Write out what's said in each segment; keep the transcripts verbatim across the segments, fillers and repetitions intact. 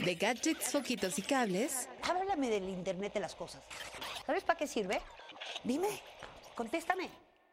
De gadgets, foquitos y cables. Háblame del Internet de las cosas. ¿Sabes para qué sirve? Dime, contéstame.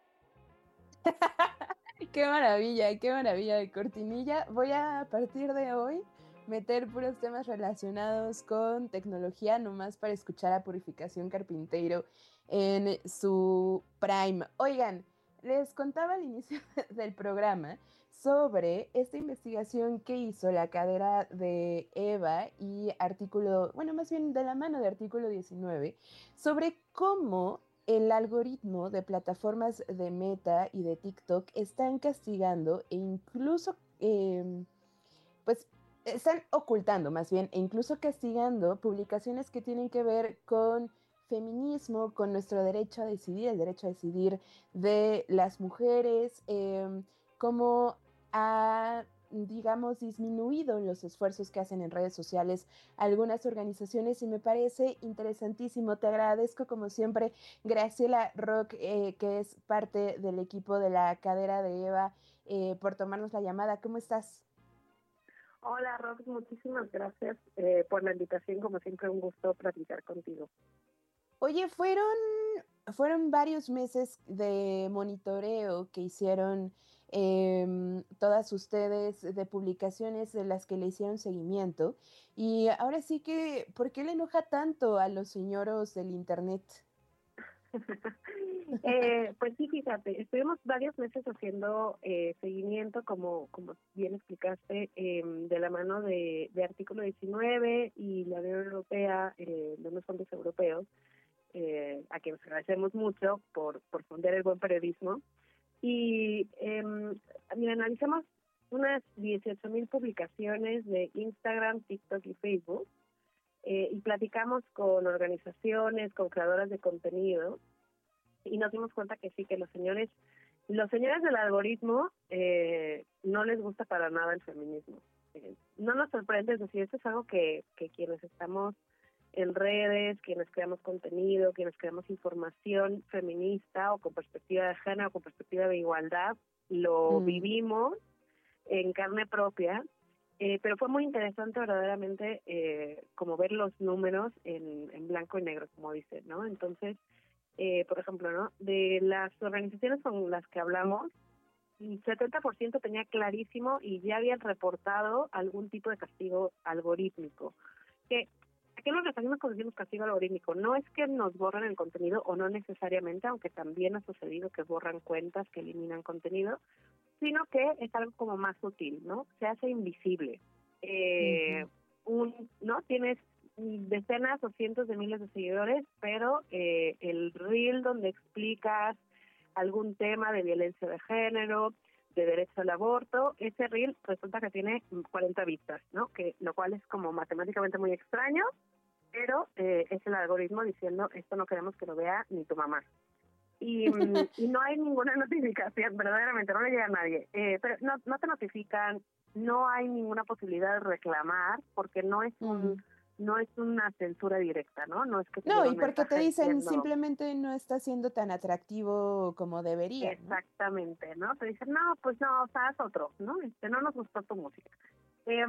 Qué maravilla, qué maravilla de cortinilla. Voy a, a partir de hoy, meter puros temas relacionados con tecnología, nomás para escuchar a Purificación Carpinteiro en su prime. Oigan, les contaba al inicio del programa sobre esta investigación que hizo la cadera de Eva y artículo, bueno, más bien de la mano de artículo diecinueve, sobre cómo el algoritmo de plataformas de Meta y de TikTok están castigando e incluso, eh, pues, están ocultando más bien e incluso castigando publicaciones que tienen que ver con feminismo, con nuestro derecho a decidir, el derecho a decidir de las mujeres, eh, cómo ha, digamos, disminuido los esfuerzos que hacen en redes sociales algunas organizaciones y me parece interesantísimo. Te agradezco como siempre, Graciela Rock, eh, que es parte del equipo de la cadera de Eva, eh, por tomarnos la llamada. ¿Cómo estás? Hola, Rox, muchísimas gracias eh, por la invitación. Como siempre, un gusto platicar contigo. Oye, fueron, fueron varios meses de monitoreo que hicieron eh, todas ustedes, de publicaciones de las que le hicieron seguimiento. Y ahora sí que, ¿por qué le enoja tanto a los señoros del Internet? eh, pues sí, fíjate, estuvimos varios meses haciendo eh, seguimiento, como como bien explicaste, eh, de la mano de, de Artículo diecinueve y la Unión Europea, eh, de unos fondos europeos, eh, a quienes agradecemos mucho por, por fundar el buen periodismo. Y eh, mira, analizamos unas dieciocho mil publicaciones de Instagram, TikTok y Facebook, eh, y platicamos con organizaciones, con creadoras de contenido, y nos dimos cuenta que sí, que los señores, los señores del algoritmo eh, no les gusta para nada el feminismo. Eh, no nos sorprende, es decir, esto es algo que, que quienes estamos en redes, quienes creamos contenido, quienes creamos información feminista o con perspectiva de género o con perspectiva de igualdad, lo mm. vivimos en carne propia, eh, pero fue muy interesante verdaderamente eh, como ver los números en, en blanco y negro, como dicen, ¿no? Entonces, eh, por ejemplo, ¿no? De las organizaciones con las que hablamos, el setenta por ciento tenía clarísimo y ya habían reportado algún tipo de castigo algorítmico. Que ¿A qué nos referimos cuando decimos castigo algorítmico? No es que nos borren el contenido, o no necesariamente, aunque también ha sucedido que borran cuentas, que eliminan contenido, sino que es algo como más sutil, ¿no? Se hace invisible. Eh, uh-huh. un, ¿no? Tienes decenas o cientos de miles de seguidores, pero eh, el reel donde explicas algún tema de violencia de género, de derecho al aborto, ese reel resulta que tiene cuarenta vistas, ¿no? Que lo cual es como matemáticamente muy extraño, pero eh, es el algoritmo diciendo esto no queremos que lo vea ni tu mamá. Y, y no hay ninguna notificación, verdaderamente, no le llega a nadie. Eh, pero no, no te notifican, no hay ninguna posibilidad de reclamar, porque no es un... Mm. no es una censura directa, ¿no? No es que te No, y porque te dicen diciendo, simplemente no está siendo tan atractivo como debería. Exactamente, ¿no? ¿no? Te dicen, no, pues no, o sea, haz otro, ¿no? Este, no nos gustó tu música. Eh,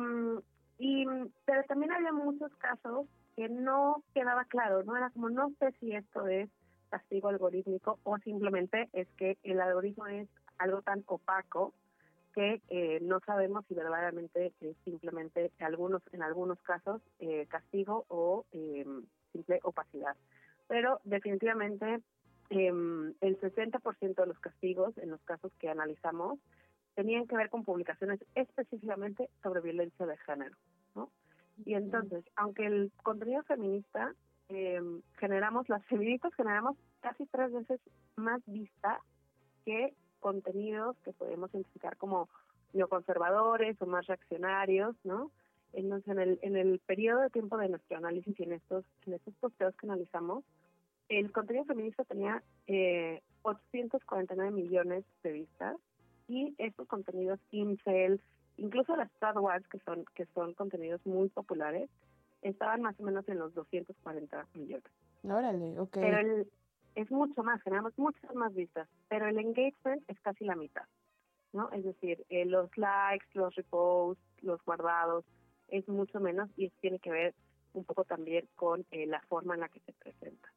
y, pero también había muchos casos que no quedaba claro, ¿no? Era como, no sé si esto es castigo algorítmico o simplemente es que el algoritmo es algo tan opaco que eh, no sabemos si verdaderamente es simplemente algunos en algunos casos eh, castigo o eh, simple opacidad. Pero definitivamente eh, el sesenta por ciento de los castigos en los casos que analizamos tenían que ver con publicaciones específicamente sobre violencia de género, ¿no? Y entonces, aunque el contenido feminista eh, generamos, las feministas generamos casi tres veces más vista que contenidos que podemos identificar como neoconservadores o más reaccionarios, ¿no? Entonces, en el en el periodo de tiempo de nuestro análisis y en estos en estos posteos que analizamos, el contenido feminista tenía eh, ochocientos cuarenta y nueve millones de vistas, y estos contenidos incel, incluso las tradwads, que son que son contenidos muy populares, estaban más o menos en los doscientos cuarenta millones. Órale, ok. Pero el es mucho más, generamos muchas más vistas, pero el engagement es casi la mitad, ¿no? Es decir, eh, los likes, los reposts, los guardados es mucho menos, y eso tiene que ver un poco también con eh, la forma en la que se presenta.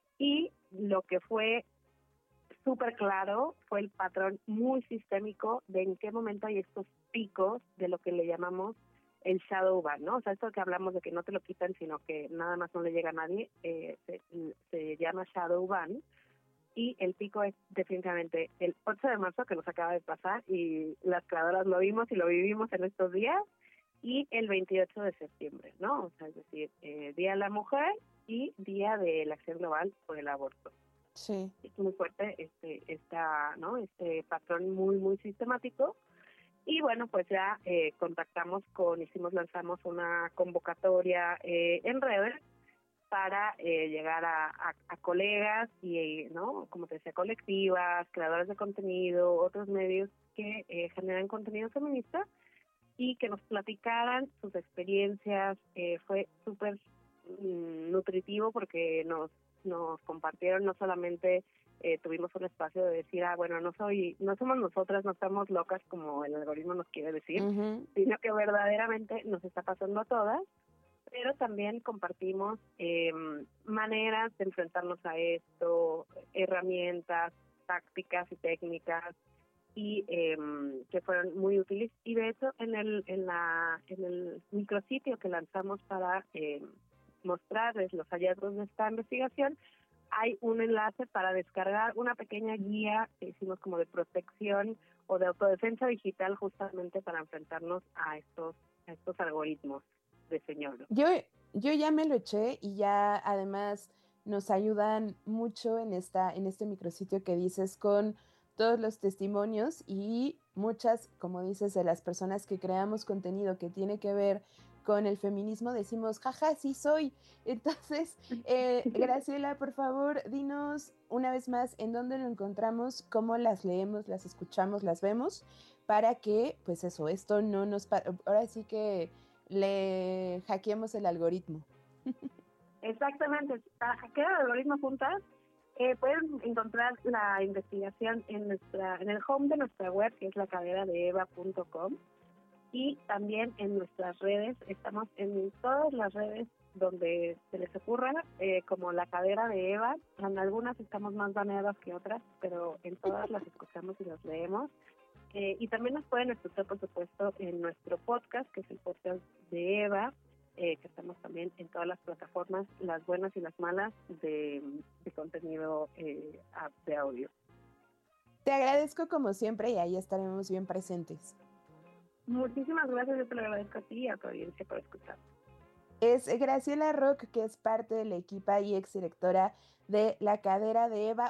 Y lo que fue súper claro fue el patrón muy sistémico de en qué momento hay estos picos de lo que le llamamos el shadow ban, ¿no? O sea, esto que hablamos de que no te lo quitan, sino que nada más no le llega a nadie, eh, se, se llama shadow ban, y el pico es definitivamente el ocho de marzo, que nos acaba de pasar, y las creadoras lo vimos y lo vivimos en estos días, y el veintiocho de septiembre, ¿no? O sea, es decir, eh, Día de la Mujer y Día de la Acción Global por el Aborto. Sí. Es muy fuerte este, esta, ¿no? este patrón muy, muy sistemático. Y bueno, pues ya eh, contactamos con, hicimos, lanzamos una convocatoria eh, en redes para eh, llegar a, a, a colegas y, ¿no? Como te decía, colectivas, creadores de contenido, otros medios que eh, generan contenido feminista y que nos platicaran sus experiencias. Eh, fue súper mm, nutritivo porque nos nos compartieron, no solamente eh, tuvimos un espacio de decir, ah, bueno, no soy, no somos nosotras, no estamos locas como el algoritmo nos quiere decir, uh-huh. sino que verdaderamente nos está pasando a todas, pero también compartimos eh, maneras de enfrentarnos a esto, herramientas, tácticas y técnicas, y eh, que fueron muy útiles. Y de hecho, en el en la en el micrositio que lanzamos para eh, mostrarles los hallazgos de esta investigación, hay un enlace para descargar una pequeña guía que hicimos como de protección o de autodefensa digital, justamente para enfrentarnos a estos a estos algoritmos de señor. Yo, yo ya me lo eché y ya además nos ayudan mucho en esta en este micrositio que dices, con todos los testimonios y muchas, como dices, de las personas que creamos contenido que tiene que ver con el feminismo, decimos, jaja, sí soy. Entonces, eh, Graciela, por favor, dinos una vez más en dónde lo encontramos, cómo las leemos, las escuchamos, las vemos, para que, pues eso, esto no nos... Pa- ahora sí que le hackeemos el algoritmo. Exactamente, para hackear el algoritmo juntas, eh, pueden encontrar la investigación en nuestra en el home de nuestra web, que es la cadera de eva punto com, y también en nuestras redes. Estamos en todas las redes donde se les ocurra, eh, como la cadera de Eva. En algunas estamos más baneadas que otras, pero en todas las escuchamos y las leemos. Eh, y también nos pueden escuchar, por supuesto, en nuestro podcast, que es el podcast de Eva, eh, que estamos también en todas las plataformas, las buenas y las malas, de, de contenido eh, de audio. Te agradezco como siempre y ahí estaremos bien presentes. Muchísimas gracias, yo te lo agradezco a ti y a tu audiencia por escuchar. Es Graciela Roch, que es parte de la equipa y exdirectora de La Cadera de Eva.